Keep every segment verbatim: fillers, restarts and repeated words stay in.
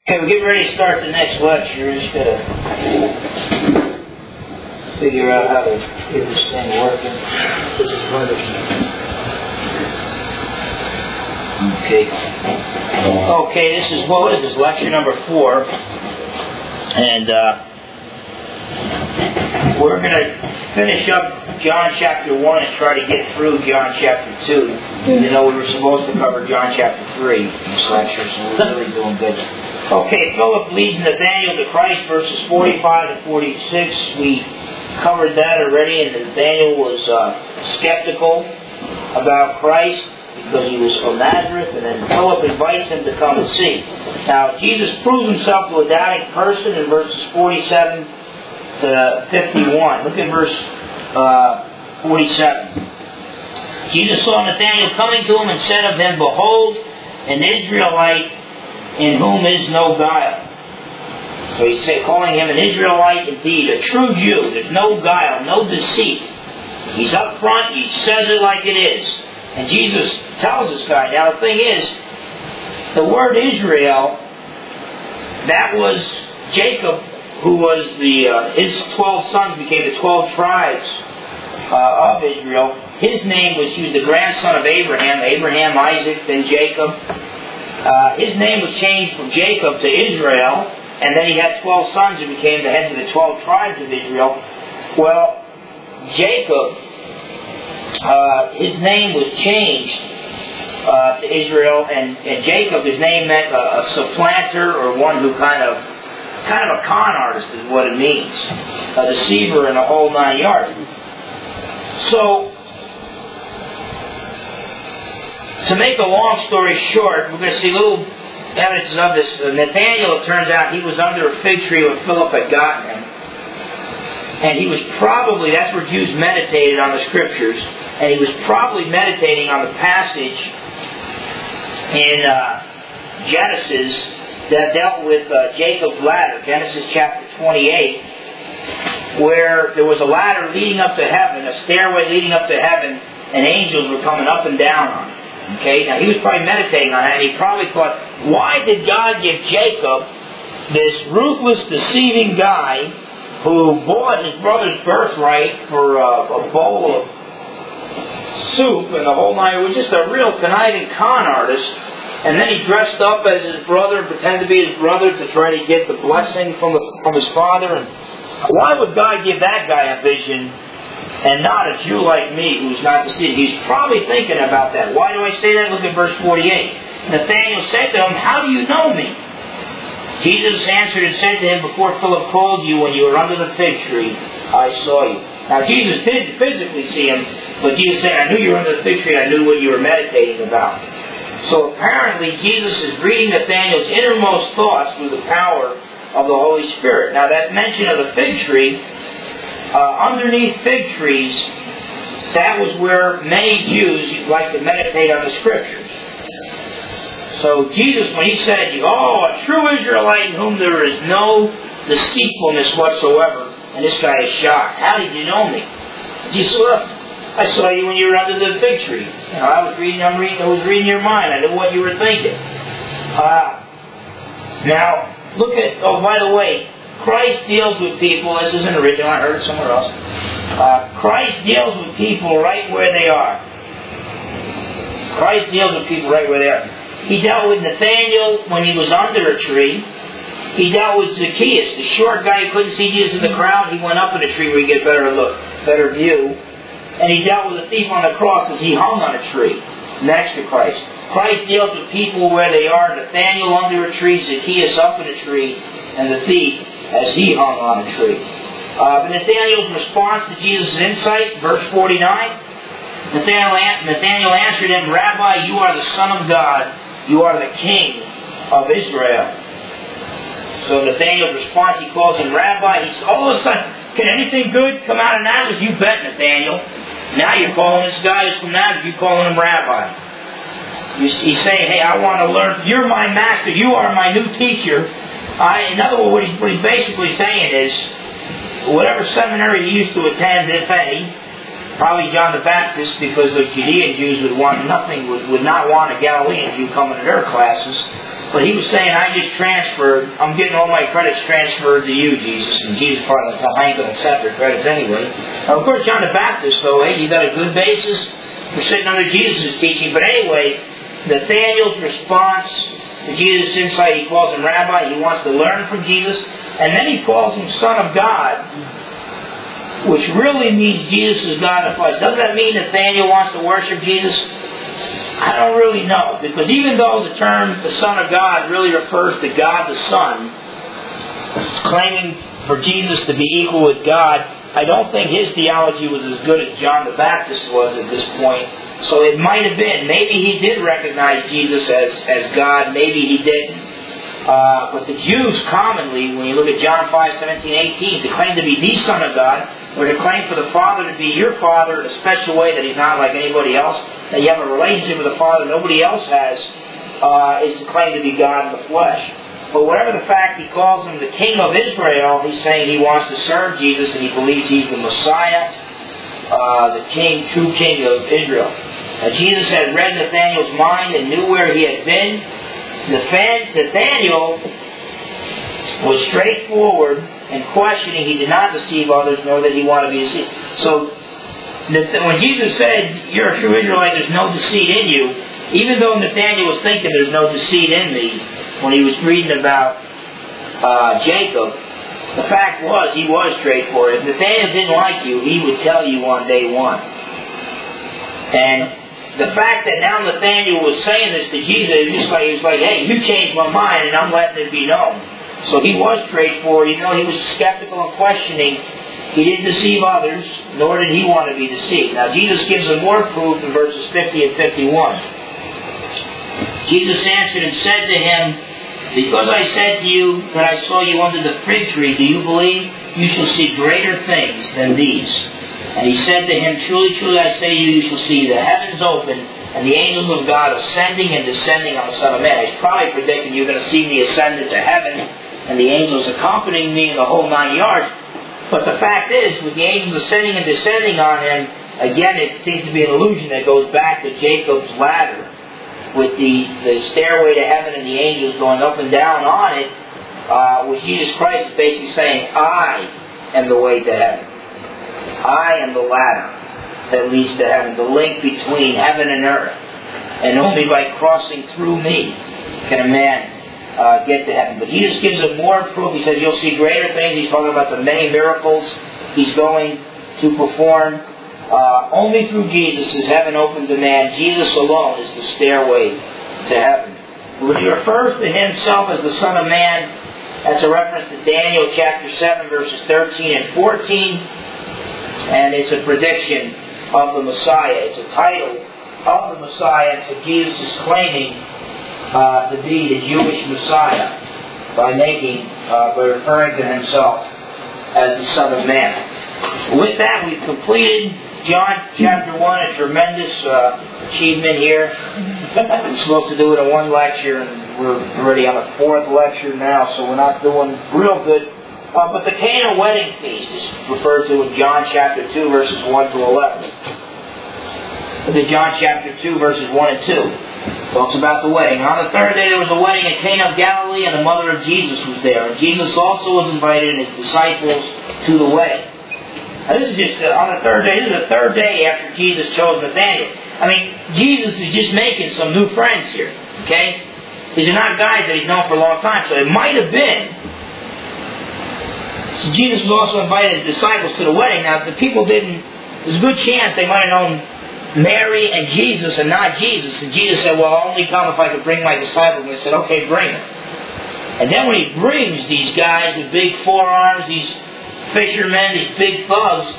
Okay, we're getting ready to start the next lecture. We're just going to figure out how to get this thing working. This is wonderful. Okay. Okay, this is, what is this, lecture number four. And uh, we're going to finish up John chapter one and try to get through John chapter two. You know, we were supposed to cover John chapter three in this lecture, so we're really doing good. Okay, Philip leads Nathanael to Christ, verses forty-five to forty-six. We covered that already, and Nathanael was uh, skeptical about Christ because he was from Nazareth, and then Philip invites him to come and see. Now, Jesus proves himself to a doubting person in verses forty-seven to fifty-one. Look at verse uh, forty-seven. Jesus saw Nathanael coming to him and said of him, "Behold, an Israelite in whom is no guile." So he's calling him an Israelite indeed, a true Jew. There's no guile, no deceit. He's up front, he says it like it is. And Jesus tells this guy. Now the thing is, the word Israel, that was Jacob, who was the, uh, his twelve sons became the twelve tribes uh, of Israel. His name was, he was the grandson of Abraham, Abraham, Isaac, then Jacob. Uh, his name was changed from Jacob to Israel, and then he had twelve sons who became the heads of the twelve tribes of Israel. Well, Jacob, uh, his name was changed uh, to Israel, and, and Jacob, his name meant a, a supplanter, or one who kind of, kind of a con artist is what it means, a deceiver in the whole nine yards. So, to make a long story short, we're going to see little evidences of this. Nathanael, it turns out, he was under a fig tree when Philip had gotten him. And he was probably, that's where Jews meditated on the Scriptures, and he was probably meditating on the passage in uh, Genesis that dealt with uh, Jacob's ladder, Genesis chapter twenty-eight, where there was a ladder leading up to heaven, a stairway leading up to heaven, and angels were coming up and down on it. Okay, now he was probably meditating on that, and he probably thought, why did God give Jacob, this ruthless, deceiving guy, who bought his brother's birthright for uh, a bowl of soup and the whole nine? It was just a real conniving con artist, and then he dressed up as his brother, pretended to be his brother to try to get the blessing from the, from his father. And why would God give that guy a vision and not a Jew like me who's not deceived? He's probably thinking about that. Why do I say that? Look at verse forty-eight. Nathanael said to him, "How do you know me?" Jesus answered and said to him, "Before Philip called you, when you were under the fig tree, I saw you." Now Jesus did physically see him, but Jesus said, "I knew you were under the fig tree, I knew what you were meditating about." So apparently Jesus is reading Nathanael's innermost thoughts through the power of the Holy Spirit. Now that mention of the fig tree, Uh, underneath fig trees, that was where many Jews like to meditate on the Scriptures. So Jesus, when he said, "Oh, a true Israelite in whom there is no deceitfulness whatsoever," and this guy is shocked. "How did you know me?" Jesus said, "Look, I saw you when you were under the fig tree. You know, I was reading, I'm reading, I was reading your mind. I knew what you were thinking." Uh, now, look at. Oh, by the way, Christ deals with people, this isn't original, I heard it somewhere else. Uh, Christ deals with people right where they are. Christ deals with people right where they are. He dealt with Nathanael when he was under a tree. He dealt with Zacchaeus, the short guy who couldn't see Jesus in the crowd. He went up in a tree where he could get better look, better view. And he dealt with the thief on the cross as he hung on a tree next to Christ. Christ deals with people where they are. Nathanael under a tree, Zacchaeus up in a tree, and the thief as he hung on a tree. Uh, Nathanael's response to Jesus' insight, verse forty-nine. Nathanael, Nathanael answered him, "Rabbi, you are the Son of God. You are the King of Israel." So Nathanael's response, he calls him Rabbi. He says, all of a sudden, can anything good come out of Nazareth? You bet, Nathanael. Now you're calling this guy who's from Nazareth, you're calling him Rabbi. He's saying, hey, I want to learn. You're my master. You are my new teacher. I, in other words, what, he, what he's basically saying is, whatever seminary he used to attend, if any, probably John the Baptist, because the Judean Jews would want nothing, would, would not want a Galilean Jew coming to their classes. But he was saying, I just transferred, I'm getting all my credits transferred to you, Jesus. And Jesus probably went, I ain't going to accept their credits anyway. Now, of course, John the Baptist, though, hey, you got a good basis for sitting under Jesus' teaching. But anyway, Nathanael's response to Jesus' insight, he calls him Rabbi. He wants to learn from Jesus. And then he calls him Son of God, which really means Jesus is God in the flesh. Doesn't that mean Nathanael wants to worship Jesus? I don't really know, because even though the term the Son of God really refers to God the Son, claiming for Jesus to be equal with God, I don't think his theology was as good as John the Baptist was at this point. So it might have been. Maybe he did recognize Jesus as, as God, maybe he didn't. Uh, but the Jews commonly, when you look at John five, seventeen, eighteen, to claim to be the Son of God, or to claim for the Father to be your Father in a special way that He's not like anybody else, that you have a relationship with the Father nobody else has, uh, is to claim to be God in the flesh. But whatever the fact, he calls him the King of Israel. He's saying he wants to serve Jesus and he believes he's the Messiah, uh, the King, true King of Israel. Now, Jesus had read Nathanael's mind and knew where he had been. Nathanael was straightforward and questioning. He did not deceive others, nor did he want to be deceived. So, when Jesus said, you're a true Israelite, there's no deceit in you, even though Nathanael was thinking there's no deceit in me, when he was reading about uh, Jacob, the fact was, he was straightforward. If Nathanael didn't like you, he would tell you on day one. And the fact that now Nathanael was saying this to Jesus, it was just like, he was like, hey, you changed my mind and I'm letting it be known. So he was straightforward. Even though he was skeptical and questioning, he didn't deceive others, nor did he want to be deceived. Now Jesus gives him more proof in verses fifty and fifty-one. Jesus answered and said to him, because I said to you that I saw you under the fig tree, do you believe? You shall see greater things than these. And he said to him, truly, truly, I say to you, you shall see the heavens open and the angels of God ascending and descending on the Son of Man. He's probably predicting you're going to see me ascend into heaven and the angels accompanying me in the whole nine yards. But the fact is, with the angels ascending and descending on him, again, it seems to be an illusion that goes back to Jacob's ladder, with the, the stairway to heaven and the angels going up and down on it, uh, with Jesus Christ basically saying, I am the way to heaven. I am the ladder that leads to heaven, the link between heaven and earth. And only by crossing through me can a man uh, get to heaven. But he just gives it more proof. He says, you'll see greater things. He's talking about the many miracles he's going to perform. Uh, only through Jesus is heaven open to man. Jesus alone is the stairway to heaven. When he refers to himself as the Son of Man, that's a reference to Daniel chapter seven, verses thirteen and fourteen. And it's a prediction of the Messiah. It's a title of the Messiah. So Jesus is claiming uh, to be the Jewish Messiah by making, uh, by referring to himself as the Son of Man. With that, we've completed John chapter one, a tremendous uh, achievement here. We're supposed to do it in one lecture, and we're already on the fourth lecture now, so we're not doing real good. Uh, but the Cana wedding feast is referred to in John chapter two, verses one to eleven. The John chapter two, verses one and two. Talks about the wedding. On the third day there was a wedding at Cana of Galilee, and the mother of Jesus was there. And Jesus also was invited and his disciples to the wedding. Now this is just uh, on the third day. This is the third day after Jesus chose Nathanael. I mean, Jesus is just making some new friends here. Okay? These are not guys that he's known for a long time. So it might have been. So Jesus was also invited his disciples to the wedding. Now, if the people didn't, there's a good chance they might have known Mary and Jesus and not Jesus. And Jesus said, well, I'll only come if I could bring my disciples. And they said, okay, bring them. And then when he brings these guys with big forearms, these fishermen, these big thugs,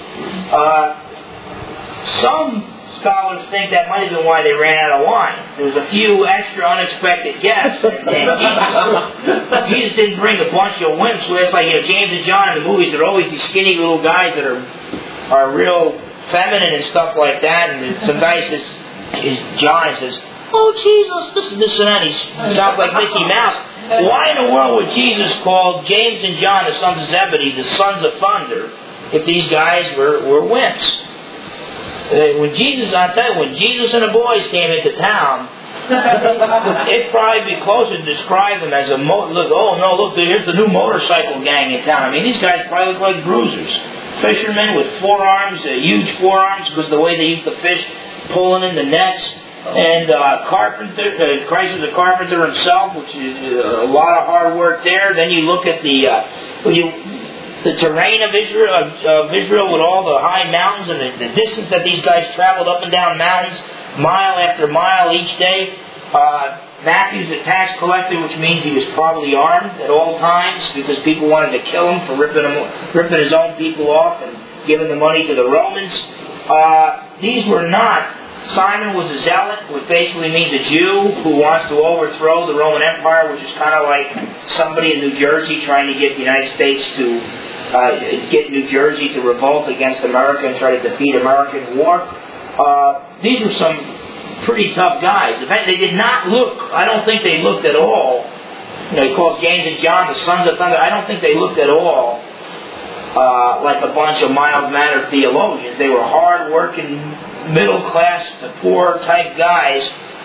uh, some scholars think that might have been why they ran out of wine. There was a few extra unexpected guests. And Jesus, Jesus didn't bring a bunch of wimps with us. Like, you know, James and John in the movies, they're always these skinny little guys that are are real feminine and stuff like that. And some guy says, is John says, oh, Jesus, this and this and that. He sounds like Mickey Mouse. Why in the world would Jesus call James and John, the sons of Zebedee, the sons of thunder, if these guys were, were wimps? When Jesus, I'll tell you, when Jesus and the boys came into town, It'd probably be closer to describe them as a mo- look. Oh no, look, here's the new motorcycle gang in town. I mean, these guys probably look like bruisers. Fishermen with forearms, uh, huge forearms, because of the way they used to fish, pulling in the nets. And uh, carpenter, uh, Christ was a carpenter himself, which is uh, a lot of hard work there. Then you look at the uh, when you. The terrain of Israel, of, of Israel with all the high mountains and the, the distance that these guys traveled up and down mountains, mile after mile each day. Uh, Matthew's a tax collector, which means he was probably armed at all times because people wanted to kill him for ripping, him, ripping his own people off and giving the money to the Romans. Uh, these were not. Simon was a zealot, which basically means a Jew who wants to overthrow the Roman Empire, which is kind of like somebody in New Jersey trying to get the United States to uh, get New Jersey to revolt against America and try to defeat American war. Uh, these were some pretty tough guys. In fact, they did not look, I don't think they looked at all, you know, he calls James and John the sons of thunder. I don't think they looked at all uh, like a bunch of mild-mannered theologians. They were hard-working, middle-class to poor type guys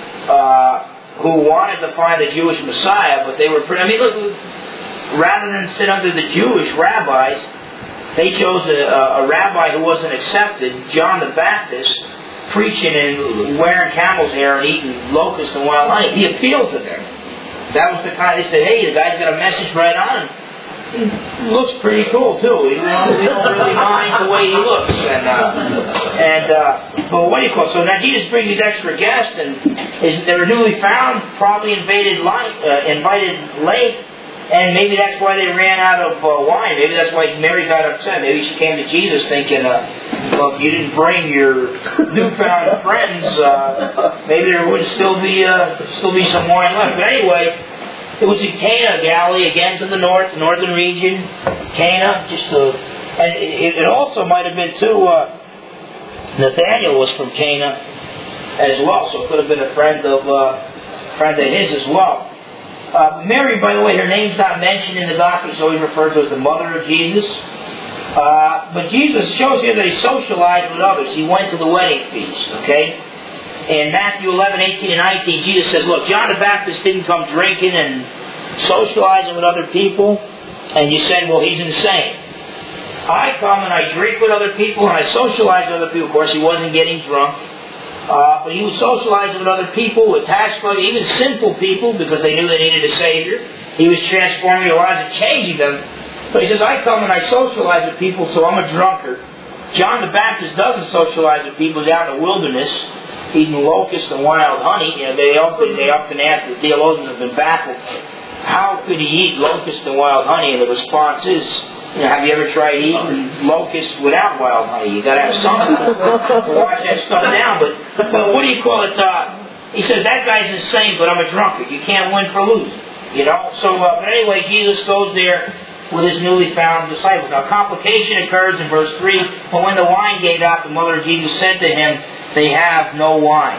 uh, who wanted to find the Jewish Messiah, but they were pretty, I mean, look, rather than sit under the Jewish rabbis, they chose a, a rabbi who wasn't accepted, John the Baptist, preaching and wearing camel's hair and eating locusts and wild honey. He appealed to them. That was the kind, they said, hey, the guy's got a message right on him. He looks pretty cool too. You know, we don't really mind the way he looks. And uh, and uh, but what do you call it? So now Jesus brings these extra guests, and is, they were newly found, probably invaded light, uh, invited late, and maybe that's why they ran out of uh, wine. Maybe that's why Mary got upset. Maybe she came to Jesus thinking, uh, well, if you didn't bring your newfound friends, uh, maybe there would still be uh, still be some wine left. But anyway. It was in Cana, Galilee, again to the north, the northern region. Cana, just to, and it, it also might have been too. Uh, Nathaniel was from Cana as well, so it could have been a friend of uh, friend of his as well. Uh, Mary, by the way, her name's not mentioned in the Gospel; it's always referred to as the mother of Jesus. Uh, but Jesus shows here that he socialized with others. He went to the wedding feast. Okay. In Matthew eleven, eighteen, and nineteen, Jesus says, look, John the Baptist didn't come drinking and socializing with other people, and you said, well, he's insane. I come and I drink with other people and I socialize with other people. Of course, he wasn't getting drunk, uh, but he was socializing with other people, with tax collectors, even sinful people, because they knew they needed a Savior. He was transforming their lives and changing them. But he says, I come and I socialize with people, so I'm a drunkard. John the Baptist doesn't socialize with people down in the wilderness, eating locusts and wild honey. You know, they often, they often ask, the theologians have been baffled, how could he eat locusts and wild honey? And the response is, you know, have you ever tried eating locusts without wild honey? You got to have something to wash that stuff down. But, but what do you call it? Uh, he says, that guy's insane, but I'm a drunkard. You can't win for losing. You know? So, uh, but anyway, Jesus goes there with his newly found disciples. Now, complication occurs in verse three. But when the wine gave out, the mother of Jesus said to him, they have no wine.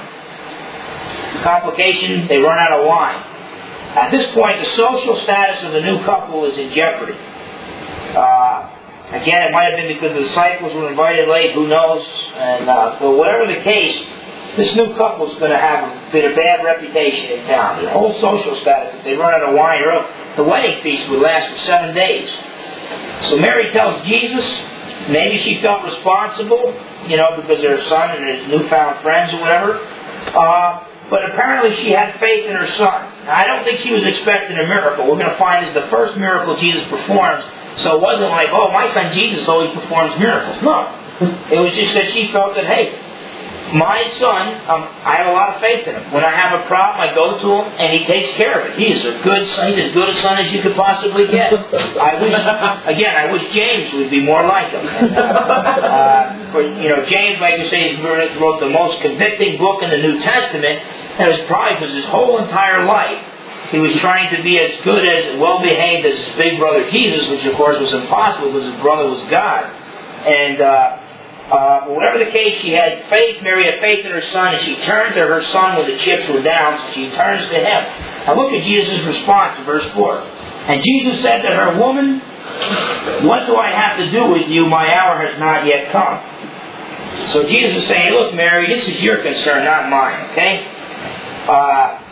Complication, they run out of wine. At this point, the social status of the new couple is in jeopardy. Uh, again, it might have been because the disciples were invited late, who knows? And uh, but whatever the case, this new couple is going to have a bit of bad reputation in town. The whole social status, if they run out of wine early, the wedding feast would last for seven days. So Mary tells Jesus, maybe she felt responsible, you know, because of her son and his newfound friends or whatever. Uh, but apparently she had faith in her son. Now, I don't think she was expecting a miracle. We're going to find this is the first miracle Jesus performs. So it wasn't like, oh, my son Jesus always performs miracles. No. It was just that she felt that, hey, my son, um, I have a lot of faith in him. When I have a problem, I go to him, and he takes care of it. He is a good son. He's as good a son as you could possibly get. I wish, again, I wish James would be more like him. Uh, for, you know, James, like you say, wrote the most convicting book in the New Testament, and it was probably because his whole entire life he was trying to be as good, as well-behaved as his big brother Jesus, which of course was impossible because his brother was God. And uh, Uh, whatever the case, she had faith. Mary had faith in her son, and she turned to her son when the chips were down, so she turns to him. Now look at Jesus' response in verse four. And Jesus said to her, woman, what do I have to do with you? My hour has not yet come. So Jesus is saying, look, Mary, this is your concern, not mine, okay? Uh,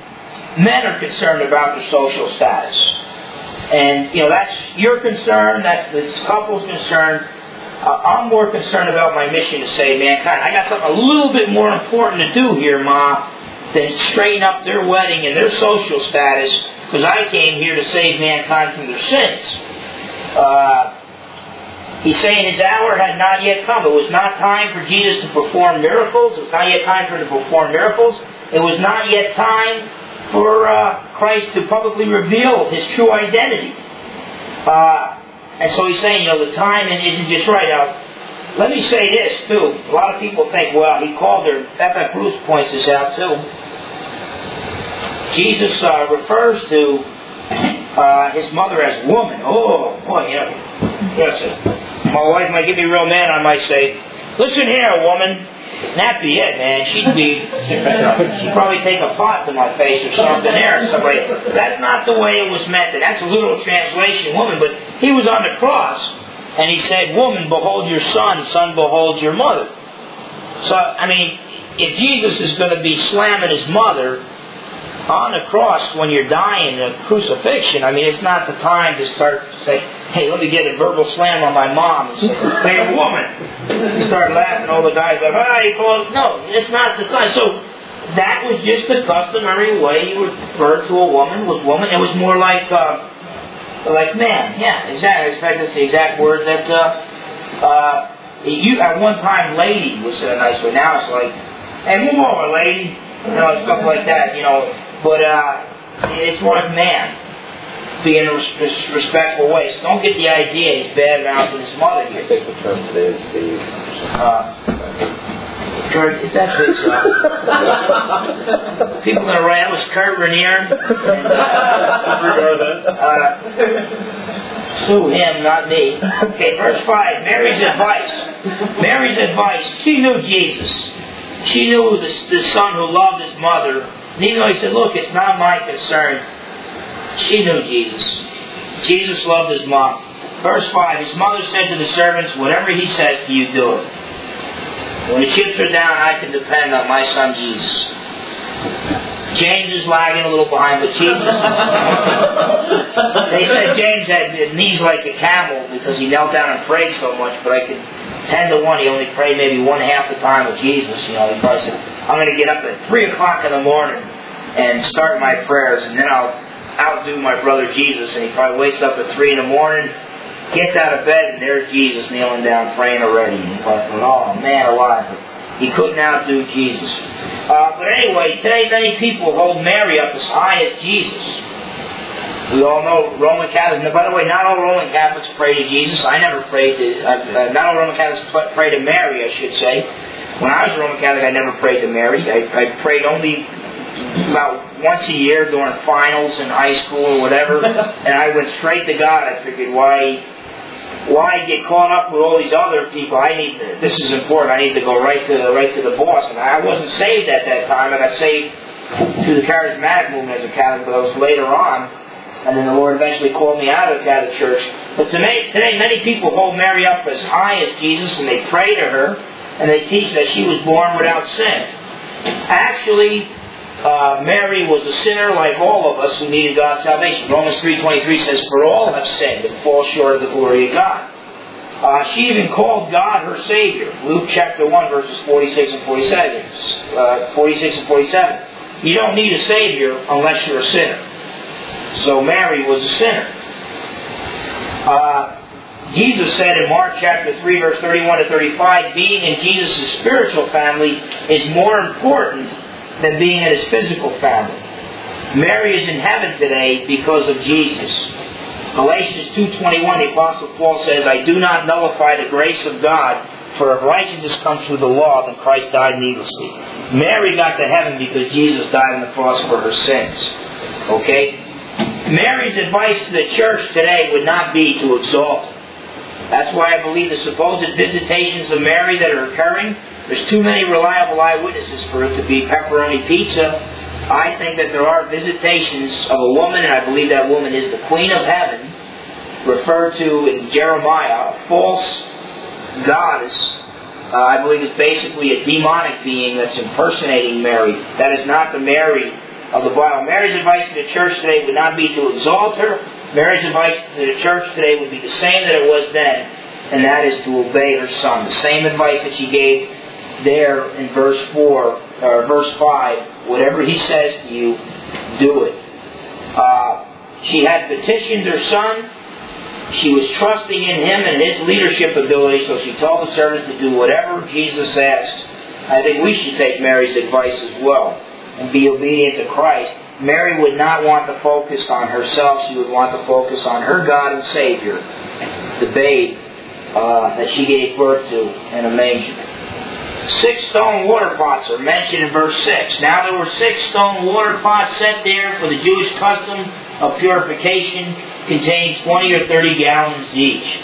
men are concerned about their social status. And, you know, that's your concern, that's this couple's concern. Uh, I'm more concerned about my mission to save mankind. I got something a little bit more important to do here, Ma, than straighten up their wedding and their social status, because I came here to save mankind from their sins. Uh, he's saying his hour had not yet come. It was not time for Jesus to perform miracles. It was not yet time for him to perform miracles. It was not yet time for uh, Christ to publicly reveal his true identity. Uh, And so he's saying, you know, the timing isn't just right. Now, let me say this, too. A lot of people think, well, he called her, F F Bruce points this out, too. Jesus uh, refers to uh, his mother as woman. Oh, boy, you know. Yes, my wife might get me real mad. I might say, listen here, woman. And that'd be it, man. She'd be, she'd probably take a pot to my face or something there. Or something. That's not the way it was meant. That's a literal translation, woman. But he was on the cross, and he said, woman, behold your son. Son, behold your mother. So, I mean, if Jesus is going to be slamming his mother on the cross when you're dying, the crucifixion, I mean, it's not the time to start to say, hey, let me get a verbal slam on my mom and say, hey, a woman. You start laughing, all the guys go, ah, you call it. No, it's not the time. So that was just the customary way you referred to a woman was woman. It was more like, uh, like man. Yeah, exactly. In fact, that's the exact word that, uh, uh, you, at one time, lady was a nice word. Now it's like, hey, move over, lady. You know, stuff like that, you know. But uh, it's more like man. Be in a res- respectful way. So don't get the idea he's bad mouthing his mother here. I think the term today is the uh, Kurt, it's actually uh, people are going to write, that was Kurt Raniere. uh, sue him, not me. Okay, verse five, Mary's advice. Mary's advice. She knew Jesus. She knew the, the son who loved his mother. And even though he said, look, it's not my concern, she knew Jesus. Jesus loved his mom. Verse five, his mother said to the servants, whatever he says to you, do it. When the chips are down, I can depend on my son Jesus. James is lagging a little behind, but Jesus... They said James had knees like a camel because he knelt down and prayed so much, but I could... Ten to one, he only prayed maybe one half the time with Jesus. You know, he probably said, I'm going to get up at three o'clock in the morning and start my prayers, and then I'll outdo my brother Jesus. And he probably wakes up at three in the morning, gets out of bed, and there's Jesus kneeling down praying already. And he's like, oh man alive. But he couldn't outdo Jesus. Uh, but anyway, today many people hold Mary up as high as Jesus. We all know Roman Catholics. By the way, not all Roman Catholics pray to Jesus. I never prayed to... Uh, not all Roman Catholics pray to Mary, I should say. When I was a Roman Catholic, I never prayed to Mary. I, I prayed only about once a year during finals in high school or whatever. And I went straight to God. I figured, why... Why get caught up with all these other people? I need to, this is important. I need to go right to right to the boss. And I wasn't saved at that time. I got saved through the charismatic movement as a Catholic, but it was later on. And then the Lord eventually called me out of the Catholic Church. But today, today many people hold Mary up as high as Jesus, and they pray to her, and they teach that she was born without sin. Actually, uh, Mary was a sinner like all of us who needed God's salvation. Romans three twenty-three says, for all have sinned and fall short of the glory of God. Uh, she even called God her Savior. Luke chapter one, verses forty-six and forty-seven. Uh, forty-six and forty-seven. You don't need a Savior unless you're a sinner. So Mary was a sinner. Uh, Jesus said in Mark chapter three, verse thirty-one to thirty-five, being in Jesus' spiritual family is more important than being in his physical family. Mary is in heaven today because of Jesus. Galatians two twenty-one, the Apostle Paul says, I do not nullify the grace of God, for if righteousness comes through the law, then Christ died needlessly. Mary got to heaven because Jesus died on the cross for her sins. Okay? Mary's advice to the church today would not be to exalt her. That's why I believe the supposed visitations of Mary that are occurring, there's too many reliable eyewitnesses for it to be pepperoni pizza. I think that there are visitations of a woman, and I believe that woman is the Queen of Heaven, referred to in Jeremiah, a false goddess. Uh, I believe it's basically a demonic being that's impersonating Mary. That is not the Mary of the Bible. Mary's advice to the church today would not be to exalt her. Mary's advice to the church today would be the same that it was then, and that is to obey her Son. The same advice that she gave there in verse four, or verse five. Whatever He says to you, do it. Uh, she had petitioned her Son. She was trusting in Him and His leadership ability, so she told the servant to do whatever Jesus asks. I think we should take Mary's advice as well and be obedient to Christ. Mary would not want to focus on herself. She would want to focus on her God and Savior, the babe uh, that she gave birth to in a manger. Six stone water pots are mentioned in verse six. Now there were six stone water pots set there for the Jewish custom of purification, containing twenty or thirty gallons each.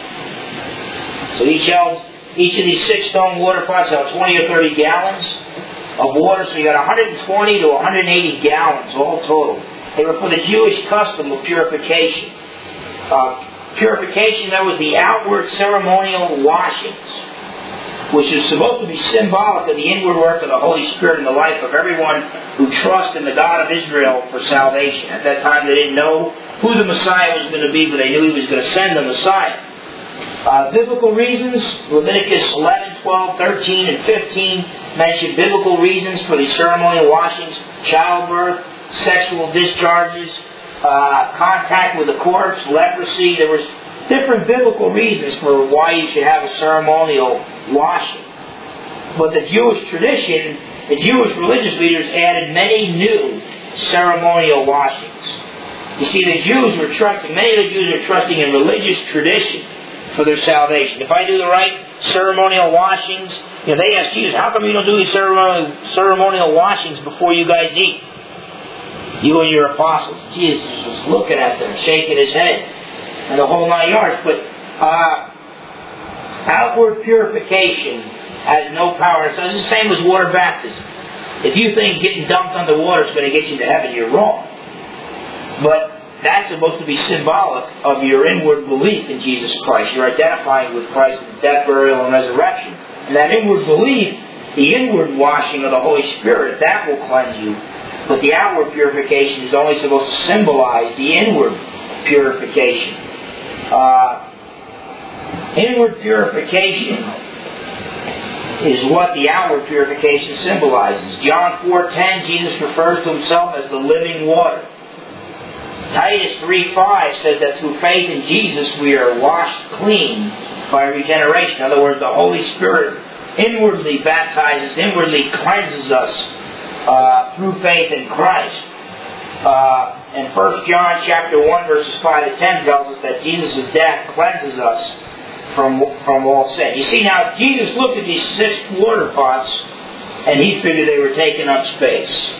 So each held, each of these six stone water pots held twenty or thirty gallons of water. So you got one hundred twenty to one hundred eighty gallons all total. They were for the Jewish custom of purification. Uh, purification, that was the outward ceremonial washings, which is supposed to be symbolic of the inward work of the Holy Spirit in the life of everyone who trusts in the God of Israel for salvation. At that time they didn't know who the Messiah was going to be, but they knew He was going to send the Messiah. Uh, biblical reasons, Leviticus eleven, twelve, thirteen, and fifteen mention biblical reasons for these ceremonial washings: childbirth, sexual discharges, uh, contact with a corpse, leprosy. There was different biblical reasons for why you should have a ceremonial washing. But the Jewish tradition, the Jewish religious leaders added many new ceremonial washings. You see, the Jews were trusting, many of the Jews are trusting in religious tradition for their salvation. If I do the right ceremonial washings, you know, they ask Jesus, how come you don't do these ceremonial, ceremonial washings before you guys eat? You and your apostles. Jesus was looking at them, shaking His head, and the whole nine yards. But uh, outward purification has no power. It's the same as water baptism. If you think getting dumped under water is going to get you to heaven, you're wrong. But that's supposed to be symbolic of your inward belief in Jesus Christ. You're identifying with Christ's death, burial, and resurrection. And that inward belief, the inward washing of the Holy Spirit, that will cleanse you. But the outward purification is only supposed to symbolize the inward purification. Uh, inward purification is what the outward purification symbolizes. John four ten, Jesus refers to Himself as the living water. Titus three five says that through faith in Jesus we are washed clean by regeneration. In other words, the Holy Spirit inwardly baptizes, inwardly cleanses us uh, through faith in Christ. Uh, and First John chapter one verses five to ten tells us that Jesus' death cleanses us from, from all sin. You see, now Jesus looked at these six water pots and He figured they were taking up space.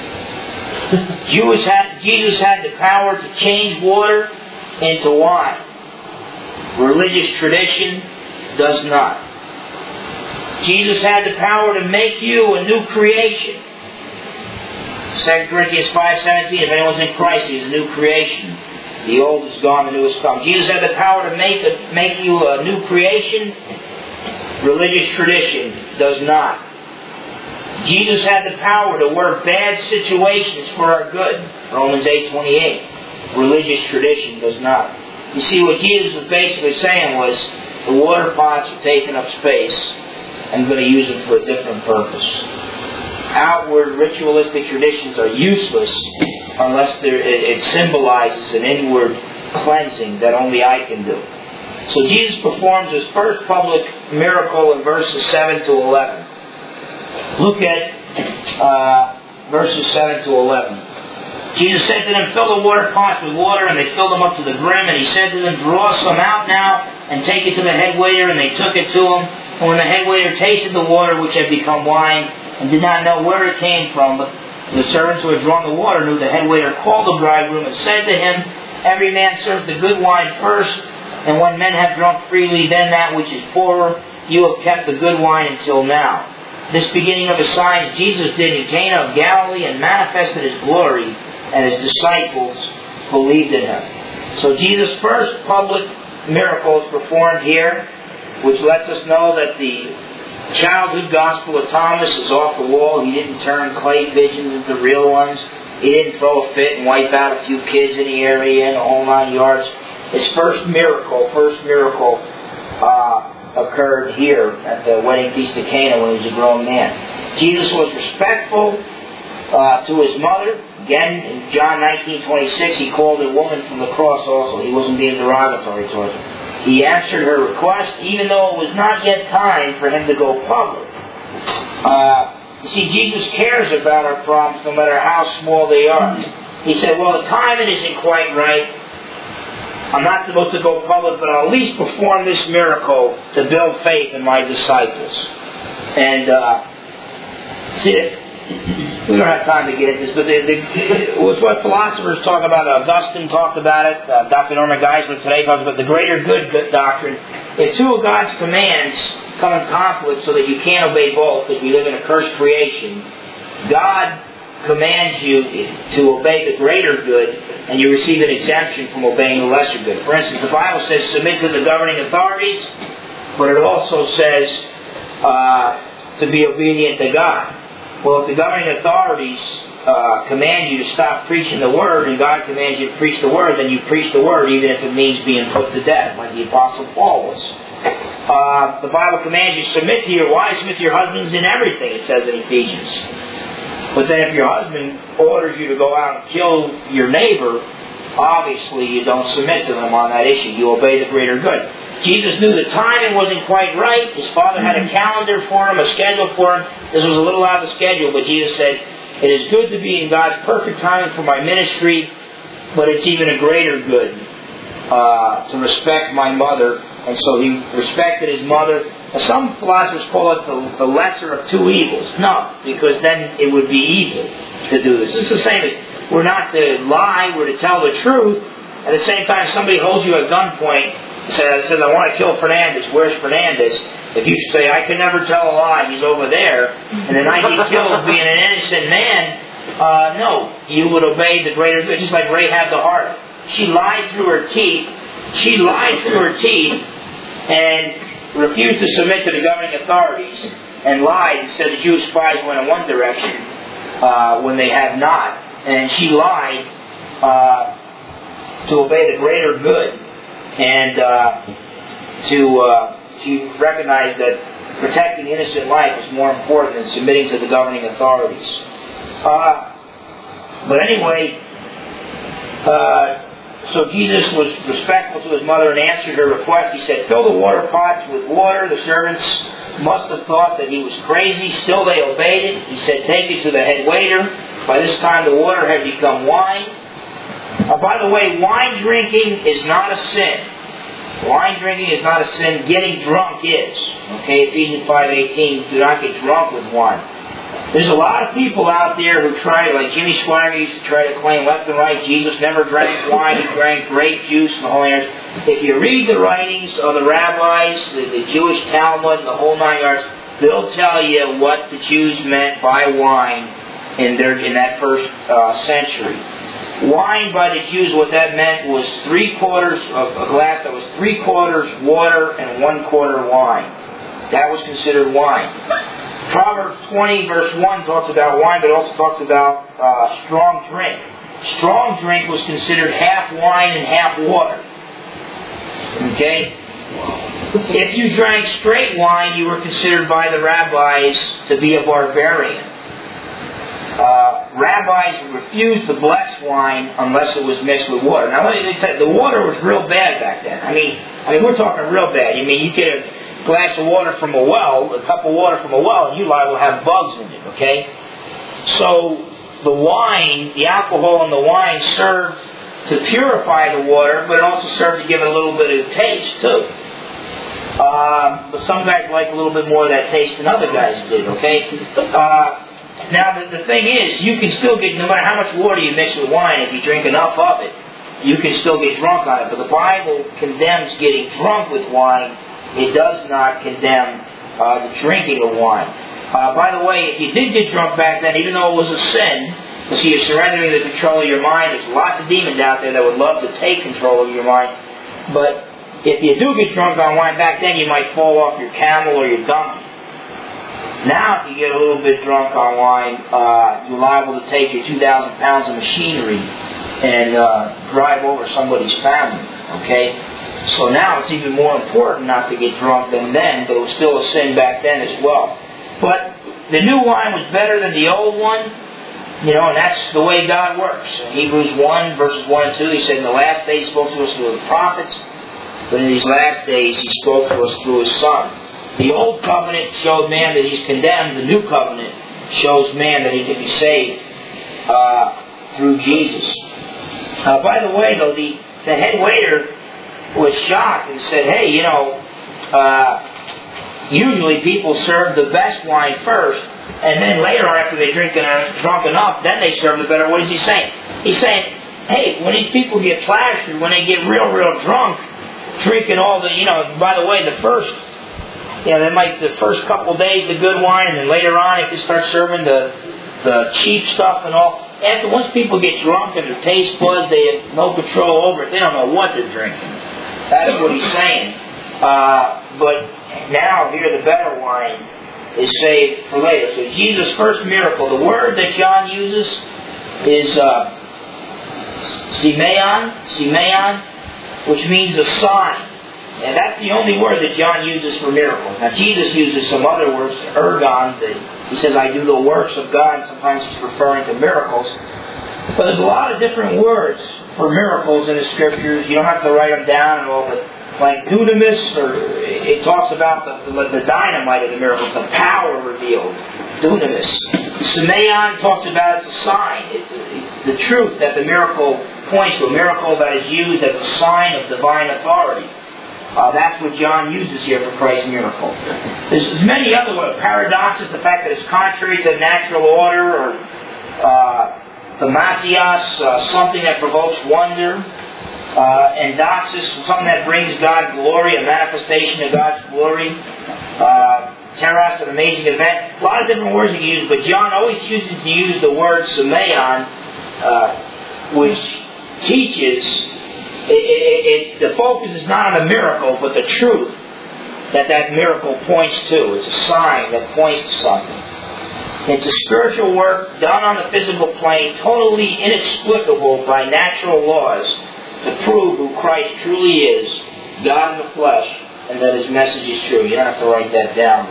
Jews had, Jesus had the power to change water into wine. Religious tradition does not. Jesus had the power to make you a new creation. Second Corinthians five seventeen, if anyone's in Christ, he is a new creation. The old is gone, the new is come. Jesus had the power to make, a, make you a new creation. Religious tradition does not. Jesus had the power to work bad situations for our good. Romans eight twenty-eight. Religious tradition does not. You see, what Jesus was basically saying was, the water pots are taking up space. I'm going to use them for a different purpose. Outward ritualistic traditions are useless unless it, it symbolizes an inward cleansing that only I can do. So Jesus performs His first public miracle in verses seven to eleven. Look at uh, verses seven to eleven. Jesus said to them, fill the water pots with water, and they filled them up to the brim. And He said to them, draw some out now, and take it to the head waiter. And they took it to Him. And when the head waiter tasted the water, which had become wine, and did not know where it came from, but the servants who had drawn the water knew, the head waiter called the bridegroom and said to him, every man serves the good wine first, and when men have drunk freely, then that which is poorer. You have kept the good wine until now. This beginning of the signs Jesus did in Cana of Galilee and manifested His glory, and His disciples believed in Him. So Jesus' first public miracle is performed here, which lets us know that the childhood gospel of Thomas is off the wall. He didn't turn clay pigeons into real ones. He didn't throw a fit and wipe out a few kids in the area and the whole nine yards. His first miracle, first miracle uh, occurred here at the wedding feast of Cana when he was a grown man. Jesus was respectful uh, to his mother. Again, in John nineteen twenty-six, he called a woman from the cross also. He wasn't being derogatory towards her. He answered her request, even though it was not yet time for him to go public. Uh, you see, Jesus cares about our problems no matter how small they are. He said, well, the timing isn't quite right. I'm not supposed to go public, but I'll at least perform this miracle to build faith in my disciples. And, uh, see, we don't have time to get into this, but the, the, it was what philosophers talk about. Augustine talked about it. Uh, Doctor Norman Geisler today talks about the greater good, good doctrine. If two of God's commands come in conflict so that you can't obey both, because we live in a cursed creation, God commands you to obey the greater good, and you receive an exemption from obeying the lesser good. For instance, the Bible says submit to the governing authorities, but it also says uh, to be obedient to God. Well, if the governing authorities uh, command you to stop preaching the Word, and God commands you to preach the Word, then you preach the Word even if it means being put to death, like the Apostle Paul was. Uh, the Bible commands you to submit to your wives, submit to your husbands in everything, it says in Ephesians. But then if your husband orders you to go out and kill your neighbor, obviously you don't submit to them on that issue. You obey the greater good. Jesus knew the timing wasn't quite right. His Father had a calendar for him, a schedule for him. This was a little out of the schedule, but Jesus said, it is good to be in God's perfect timing for my ministry, but it's even a greater good uh, to respect my mother. And so he respected his mother. Some philosophers call it the, the lesser of two evils. No, because then it would be evil to do this. It's the same as we're not to lie, we're to tell the truth. At the same time, somebody holds you at gunpoint and says, says, I want to kill Fernandez. Where's Fernandez? If you say, I can never tell a lie, he's over there, and then I get killed being an innocent man, uh, no, you would obey the greater good. Just like Rahab the harlot. She lied through her teeth. She lied through her teeth and refused to submit to the governing authorities and lied and said the Jewish spies went in one direction uh, when they had not. And she lied uh, to obey the greater good and uh, to uh, she recognized that protecting innocent life is more important than submitting to the governing authorities. Uh, but anyway, uh, so Jesus was respectful to his mother and answered her request. He said, fill the water pots with water. The servants must have thought that he was crazy. Still they obeyed it. He said, take it to the head waiter. By this time the water had become wine. Uh, by the way, wine drinking is not a sin. Wine drinking is not a sin. Getting drunk is. Okay, Ephesians five eighteen, do not get drunk with wine. There's a lot of people out there who try, like Jimmy Swagger used to try to claim left and right, Jesus never drank wine, he drank grape juice and the whole nine yards. If you read the writings of the rabbis, the, the Jewish Talmud, and the whole nine yards, they'll tell you what the Jews meant by wine in their in that first uh, century. Wine by the Jews, what that meant was three quarters of a glass that was three quarters water and one quarter wine. That was considered wine. Proverbs twenty verse one talks about wine, but also talks about uh, strong drink. Strong drink was considered half wine and half water. Okay? If you drank straight wine, you were considered by the rabbis to be a barbarian. Uh, rabbis refused to bless wine unless it was mixed with water. Now, let me tell you, the water was real bad back then. I mean, I mean, we're talking real bad. I mean, you get a glass of water from a well, a cup of water from a well, and you liable to have bugs in it, okay? So, the wine, the alcohol in the wine served to purify the water, but it also served to give it a little bit of taste, too. Uh, but some guys like a little bit more of that taste than other guys did, okay? Uh, now, the, the thing is, you can still get, no matter how much water you mix with wine, if you drink enough of it, you can still get drunk on it. But the Bible condemns getting drunk with wine. It does not condemn uh, the drinking of wine. Uh, by the way, if you did get drunk back then, even though it was a sin, you see, you're surrendering the control of your mind. There's lots of demons out there that would love to take control of your mind. But if you do get drunk on wine back then, you might fall off your camel or your donkey. Now, if you get a little bit drunk on wine, uh, you're liable to take your two thousand pounds of machinery and uh, drive over somebody's family. Okay? So now it's even more important not to get drunk than then, but it was still a sin back then as well. But the new wine was better than the old one, you know, and that's the way God works. In Hebrews one, verses one and two, He said, in the last days He spoke to us through the prophets, but in these last days He spoke to us through His Son. The old covenant showed man that he's condemned. The new covenant shows man that he can be saved uh, through Jesus. Uh, by the way, though, the, the head waiter was shocked and said, hey, you know, uh, usually people serve the best wine first, and then later, after they drink and are drunk enough, then they serve the better. What is he saying? He's saying, hey, when these people get plastered, when they get real, real drunk, drinking all the, you know, by the way, the first, you know, they might, the first couple of days, the good wine, and then later on, they can start serving the, the cheap stuff and all. After, once people get drunk and their taste buds, they have no control over it. They don't know what they're drinking. That's what he's saying. Uh, but now, here, the better wine is saved for later. So Jesus' first miracle, the word that John uses is uh, Simeon, Simeon, which means a sign. And that's the only word that John uses for miracles. Now Jesus uses some other words, ergon, that he says, I do the works of God, and sometimes he's referring to miracles. But there's a lot of different words for miracles in the Scriptures. You don't have to write them down and all, but like dunamis, or it talks about the, the, the dynamite of the miracle, the power revealed. Dunamis. Simeon talks about it's a sign. It's the, the truth that the miracle points to, a miracle that is used as a sign of divine authority. Uh, that's what John uses here for Christ's miracle. There's, there's many other words. Paradoxes, the fact that it's contrary to natural order, or uh, themasios, uh, something that provokes wonder. Uh, and doxis, something that brings God glory, a manifestation of God's glory. Uh, teros, an amazing event. A lot of different words you can use, but John always chooses to use the word Simeon, uh, which teaches, it, it, it, the focus is not on the miracle, but the truth that that miracle points to. It's a sign that points to something. It's a spiritual work done on the physical plane, totally inexplicable by natural laws, to prove who Christ truly is, God in the flesh, and that His message is true. You don't have to write that down.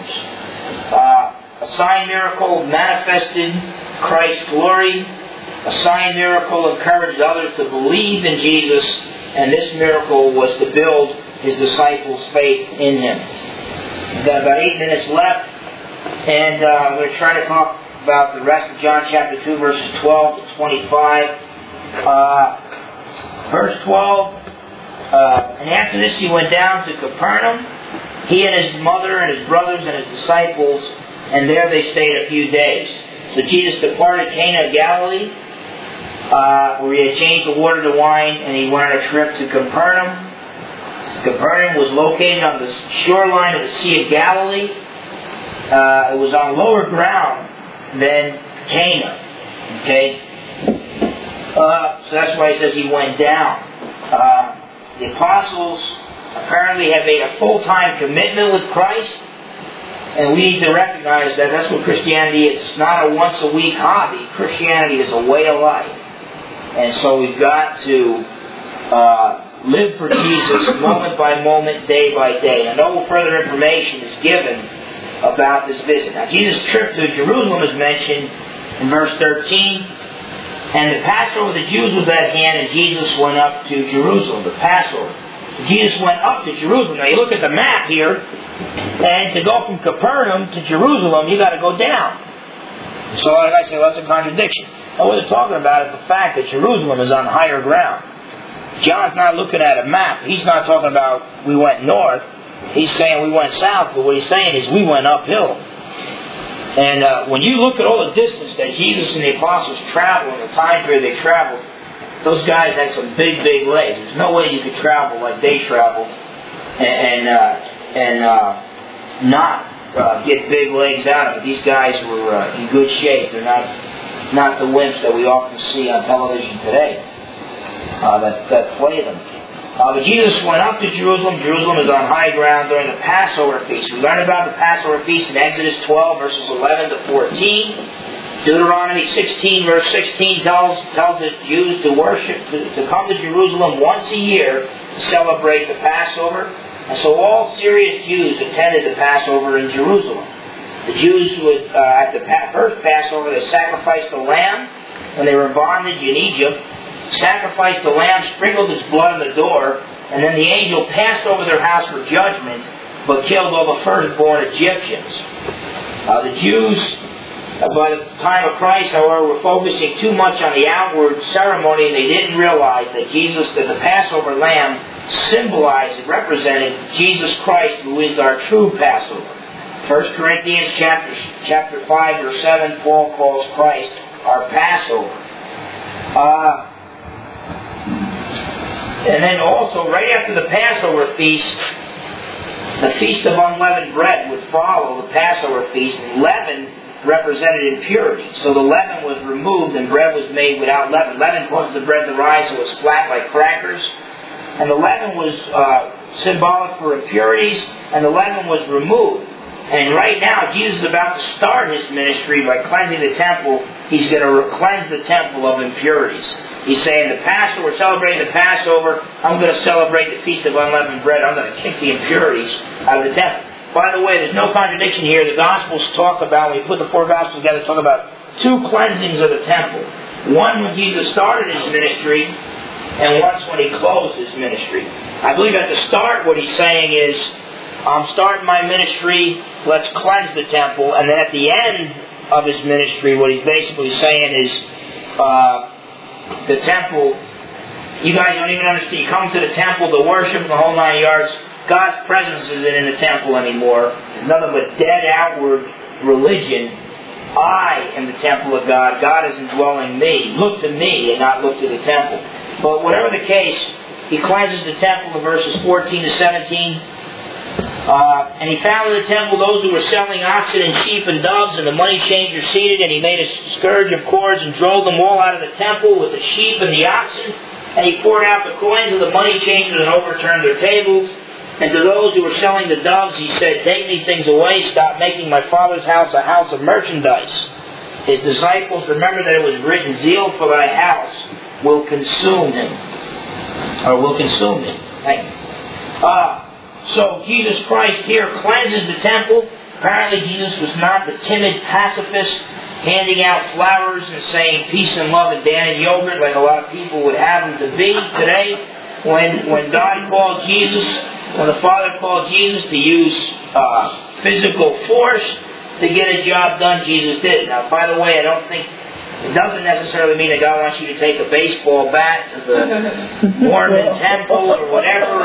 Uh, a sign miracle manifested Christ's glory. A sign miracle encouraged others to believe in Jesus, and this miracle was to build His disciples' faith in Him. We've got about eight minutes left, and uh, I'm going to try to talk about the rest of John chapter two, verses twelve to twenty-five. Uh, Verse twelve, uh, and after this he went down to Capernaum, he and his mother and his brothers and his disciples, and there they stayed a few days. So Jesus departed Cana of Galilee, uh, where he had changed the water to wine, and he went on a trip to Capernaum. Capernaum was located on the shoreline of the Sea of Galilee. Uh, it was on lower ground than Cana. Okay? Uh, so that's why he says he went down. Uh, the apostles apparently have made a full-time commitment with Christ, and we need to recognize that that's what Christianity is. It's not a once-a-week hobby. Christianity is a way of life. And so we've got to uh, live for Jesus moment by moment, day by day. And no further information is given about this visit. Now, Jesus' trip to Jerusalem is mentioned in verse thirteen. And the Passover of the Jews was at hand, and Jesus went up to Jerusalem, the Passover. Jesus went up to Jerusalem. Now you look at the map here, and to go from Capernaum to Jerusalem, you got to go down. So like I say, well, that's a contradiction. What they're talking about is the fact that Jerusalem is on higher ground. John's not looking at a map. He's not talking about we went north. He's saying we went south, but what he's saying is we went uphill. And uh, when you look at all the distance that Jesus and the apostles traveled, and the time period they traveled, those guys had some big, big legs. There's no way you could travel like they traveled and and, uh, and uh, not uh, get big legs out of it. These guys were uh, in good shape. They're not not the wimps that we often see on television today uh, that, that play them. Uh, but Jesus went up to Jerusalem. Jerusalem is on high ground during the Passover feast. We learn about the Passover feast in Exodus twelve, verses eleven to fourteen. Deuteronomy sixteen, verse sixteen tells, tells the Jews to worship, to, to come to Jerusalem once a year to celebrate the Passover. And so all serious Jews attended the Passover in Jerusalem. The Jews would, uh, at the pa- first Passover, they sacrificed a lamb when they were in bondage in Egypt. Sacrificed the lamb, sprinkled its blood on the door, and then the angel passed over their house for judgment, but killed all the firstborn Egyptians. Uh, the Jews, uh, by the time of Christ, however, were focusing too much on the outward ceremony, and they didn't realize that Jesus, that the Passover lamb, symbolized and represented Jesus Christ, who is our true Passover. First Corinthians chapter, chapter five, verse seven, Paul calls Christ our Passover. Uh, and then also, right after the Passover feast, the Feast of Unleavened Bread would follow the Passover feast. Leaven represented impurity. So the leaven was removed and bread was made without leaven. Leaven caused the bread to rise so it was flat like crackers. And the leaven was uh, symbolic for impurities, and the leaven was removed. And right now, Jesus is about to start His ministry by cleansing the temple. He's going to cleanse the temple of impurities. He's saying, the Passover, we're celebrating the Passover. I'm going to celebrate the Feast of Unleavened Bread. I'm going to kick the impurities out of the temple. By the way, there's no contradiction here. The Gospels talk about, when we put the four Gospels together, talk about two cleansings of the temple. One when Jesus started His ministry, and once when He closed His ministry. I believe at the start what He's saying is, I'm starting my ministry, let's cleanse the temple. And then at the end of His ministry, what He's basically saying is, uh, the temple, you guys don't even understand. You come to the temple to worship the whole nine yards. God's presence isn't in the temple anymore. It's nothing but dead outward religion. I am the temple of God. God is indwelling me. Look to me and not look to the temple. But whatever the case, He cleanses the temple in verses fourteen to seventeen. Uh, and He found in the temple those who were selling oxen and sheep and doves, and the money changers seated, and He made a scourge of cords and drove them all out of the temple with the sheep and the oxen. And He poured out the coins of the money changers and overturned their tables. And to those who were selling the doves, He said, take these things away, stop making my Father's house a house of merchandise. His disciples, remember that it was written, zeal for thy house will consume him. Or will consume him. Thank you. Uh, So Jesus Christ here cleanses the temple. Apparently Jesus was not the timid pacifist handing out flowers and saying peace and love and Dan and yogurt like a lot of people would have him to be today. When when God called Jesus, when the Father called Jesus to use uh, physical force to get a job done, Jesus did. Now, by the way, I don't think it doesn't necessarily mean that God wants you to take a baseball bat to the Mormon temple or whatever.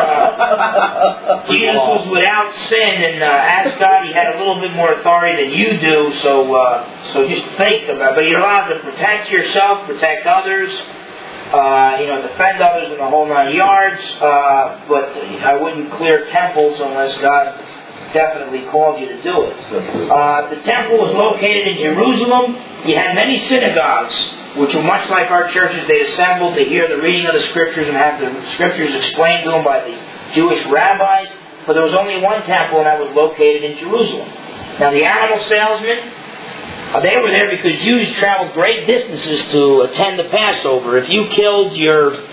Uh, Jesus was without sin, and uh, asked God. He had a little bit more authority than you do, so uh, so just think about it. But you're allowed to protect yourself, protect others, uh, you know, defend others in the whole nine yards. Uh, but I wouldn't clear temples unless God definitely called you to do it. Uh, the temple was located in Jerusalem. You had many synagogues, which were much like our churches. They assembled to hear the reading of the Scriptures and have the Scriptures explained to them by the Jewish rabbis. But there was only one temple, and that was located in Jerusalem. Now, the animal salesmen, uh, they were there because Jews traveled great distances to attend the Passover. If you killed your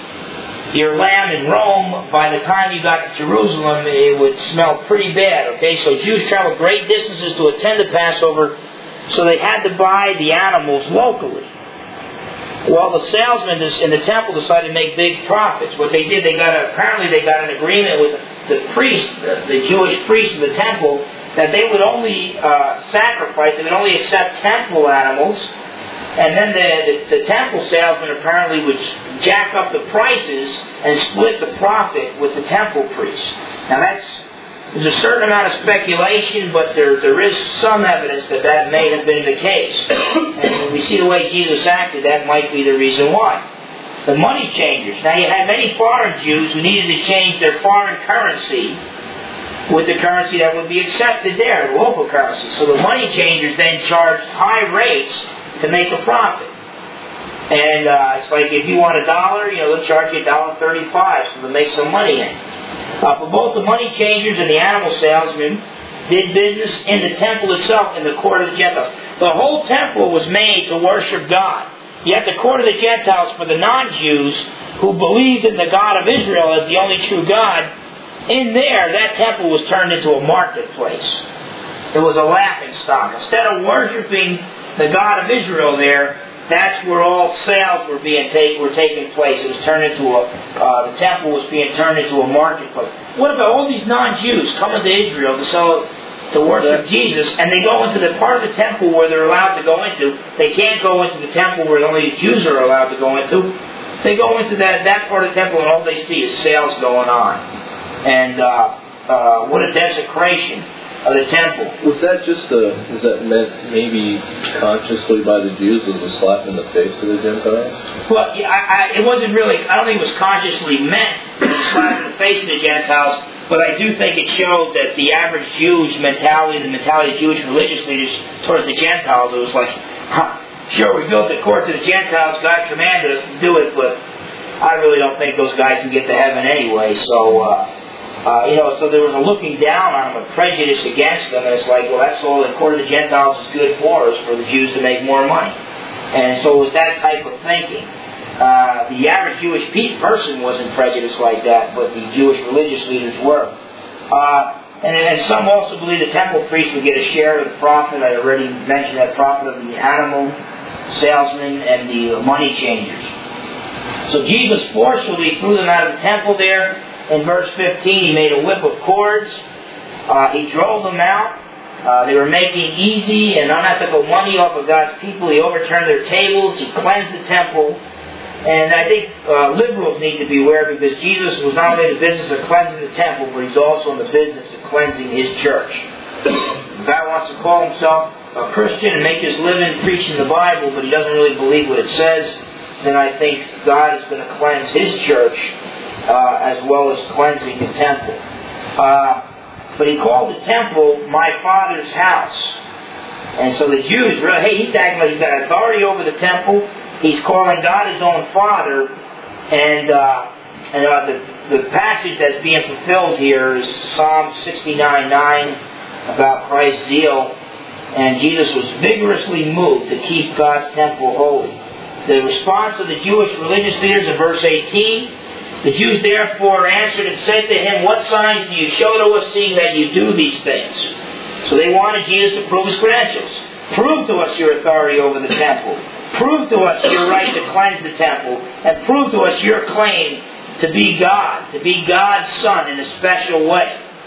your lamb in Rome, by the time you got to Jerusalem, it would smell pretty bad. Okay, so Jews traveled great distances to attend the Passover, so they had to buy the animals locally. Well, the salesmen in the temple decided to make big profits. What they did, they got a, apparently they got an agreement with the priest, the Jewish priest of the temple, that they would only uh, sacrifice, they would only accept temple animals. And then the, the, the temple salesman apparently would jack up the prices and split the profit with the temple priests. Now that's, there's a certain amount of speculation, but there there is some evidence that that may have been the case. And when we see the way Jesus acted, that might be the reason why. The money changers. Now you had many foreign Jews who needed to change their foreign currency with the currency that would be accepted there, the local currency. So the money changers then charged high rates to make a profit. And uh, it's like if you want a dollar, you know, they'll charge you a dollar thirty-five, so they'll make some money in. Uh, but both the money changers and the animal salesmen did business in the temple itself, in the court of the Gentiles. The whole temple was made to worship God. Yet the court of the Gentiles, for the non-Jews who believed in the God of Israel as the only true God, in there, that temple was turned into a marketplace. It was a laughing stock. Instead of worshiping the God of Israel there, that's where all sales were being take, were taking place. It was turned into a, uh, the temple was being turned into a marketplace. What about all these non-Jews coming to Israel to sell, to worship Jesus, and they go into the part of the temple where they're allowed to go into? They can't go into the temple where only the Jews are allowed to go into. They go into that, that part of the temple, and all they see is sales going on. And uh, uh, what a desecration of the temple. Was that just a, was that meant maybe consciously by the Jews as a slap in the face of the Gentiles? Well, yeah, I, I, it wasn't really, I don't think it was consciously meant as a slap in the face of the Gentiles, but I do think it showed that the average Jewish mentality, the mentality of Jewish religious leaders towards the Gentiles, it was like, huh, sure, we built the court to the Gentiles, God commanded us to do it, but I really don't think those guys can get to heaven anyway, so, uh, Uh, you know, so there was a looking down on them, a prejudice against them, and it's like, well, that's all the court of the Gentiles is good for, is for the Jews to make more money. And so it was that type of thinking. Uh, the average Jewish person wasn't prejudiced like that, but the Jewish religious leaders were. Uh, and, and some also believe the temple priest would get a share of the profit. I already mentioned that profit of the animal salesmen and the money changers. So Jesus forcefully threw them out of the temple there. In verse fifteen, he made a whip of cords. Uh, he drove them out. Uh, they were making easy and unethical money off of God's people. He overturned their tables. He cleansed the temple. And I think uh, liberals need to be aware, because Jesus was not only in the business of cleansing the temple, but he's also in the business of cleansing his church. If God wants to call himself a Christian and make his living preaching the Bible, but he doesn't really believe what it says, then I think God is going to cleanse his church Uh, as well as cleansing the temple. Uh, but he called the temple my Father's house. And so the Jews really, hey, he's acting like he's got authority over the temple. He's calling God his own Father. And, uh, and uh, the, the passage that's being fulfilled here is Psalm sixty-nine nine about Christ's zeal. And Jesus was vigorously moved to keep God's temple holy. The response of the Jewish religious leaders in verse eighteen, the Jews therefore answered and said to him, "What signs do you show to us, seeing that you do these things?" So they wanted Jesus to prove his credentials. Prove to us your authority over the temple. Prove to us your right to cleanse the temple. And prove to us your claim to be God, to be God's Son in a special way.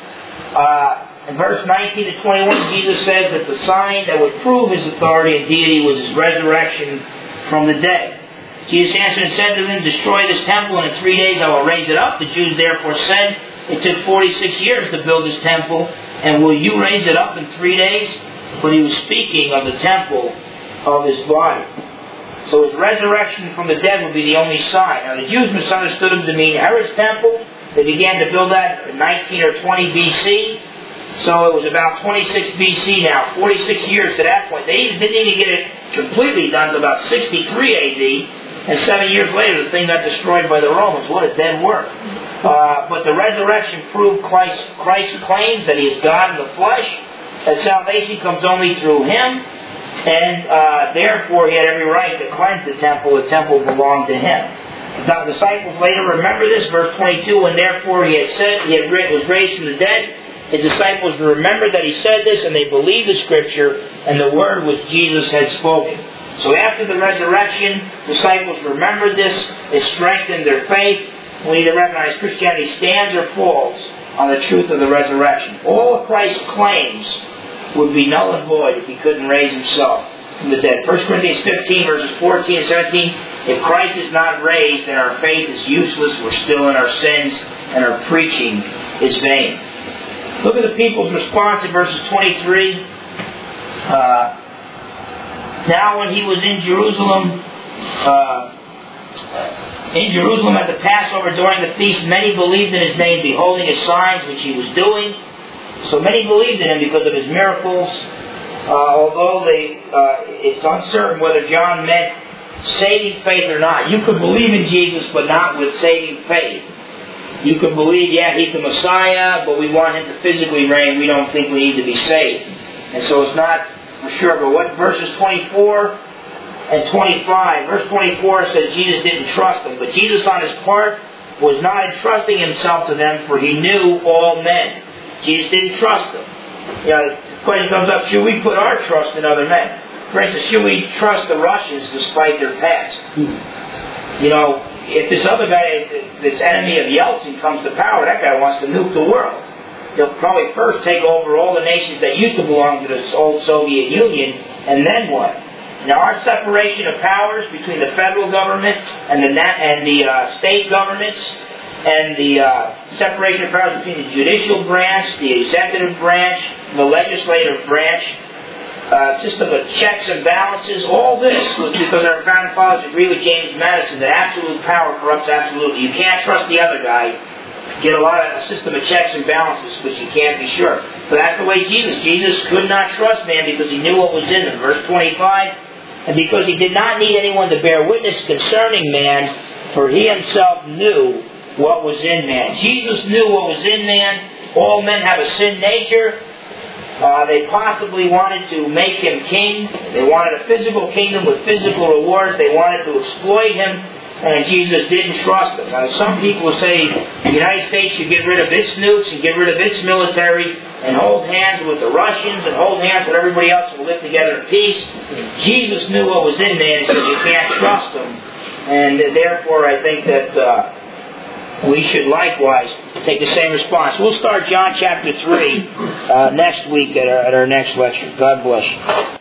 Uh, in verse nineteen to twenty-one, Jesus says that the sign that would prove his authority and deity was his resurrection from the dead. Jesus answered and said to them, "Destroy this temple, and in three days I will raise it up." The Jews therefore said, "It took forty-six years to build this temple, and will you raise it up in three days?" But he was speaking of the temple of his body. So his resurrection from the dead would be the only sign. Now the Jews misunderstood him to mean Herod's temple. They began to build that in nineteen or twenty B C. So it was about twenty-six B C now, forty-six years to that point. They didn't even get it completely done until about sixty-three A D. And seven years later, the thing got destroyed by the Romans. What a dead work. Uh, but the resurrection proved Christ, Christ's claims that he is God in the flesh, that salvation comes only through him, and uh, therefore he had every right to cleanse the temple. The temple belonged to him. The disciples later remember this, verse twenty-two, "And therefore he had said, he had, was raised from the dead. His disciples remembered that he said this, and they believed the Scripture and the word which Jesus had spoken." So after the resurrection, disciples remembered this. It strengthened their faith. We need to recognize Christianity stands or falls on the truth of the resurrection. All of Christ's claims would be null and void if he couldn't raise himself from the dead. First Corinthians fifteen, verses fourteen and seventeen. "If Christ is not raised, then our faith is useless. We're still in our sins, and our preaching is vain." Look at the people's response in verses twenty-three. Uh, Now when he was in Jerusalem, uh, in Jerusalem at the Passover during the feast, many believed in his name, beholding his signs which he was doing. So many believed in him because of his miracles. Uh, although they, uh, it's uncertain whether John meant saving faith or not. You could believe in Jesus, but not with saving faith. You could believe, yeah, He's the Messiah, but we want Him to physically reign. We don't think we need to be saved. And so it's not for sure. But what verses twenty-four and twenty-five, verse twenty-four says Jesus didn't trust them. But Jesus on His part was not entrusting Himself to them, for He knew all men. Jesus didn't trust them. You know, the question comes up, should we put our trust in other men? For instance, should we trust the Russians despite their past? You know, if this other guy, this enemy of Yeltsin, comes to power, that guy wants to nuke the world. He'll probably first take over all the nations that used to belong to this old Soviet Union, and then what? Now, our separation of powers between the federal government and the and the uh, state governments, and the uh, separation of powers between the judicial branch, the executive branch, the legislative branch, uh, system of checks and balances, all this was because our founding fathers agreed with James Madison that absolute power corrupts absolutely. You can't trust the other guy. Get a lot of a system of checks and balances, which you can't be sure. But that's the way Jesus. Jesus could not trust man because He knew what was in him. Verse twenty-five, and because He did not need anyone to bear witness concerning man, for He Himself knew what was in man. Jesus knew what was in man. All men have a sin nature. Uh, they possibly wanted to make Him king. They wanted a physical kingdom with physical rewards. They wanted to exploit Him, and Jesus didn't trust them. Now, some people say the United States should get rid of its nukes and get rid of its military and hold hands with the Russians and hold hands with everybody else and live together in peace. Jesus knew what was in man, and said you can't trust them. And therefore, I think that uh, we should likewise take the same response. We'll start John chapter three uh, next week at our, at our next lecture. God bless you.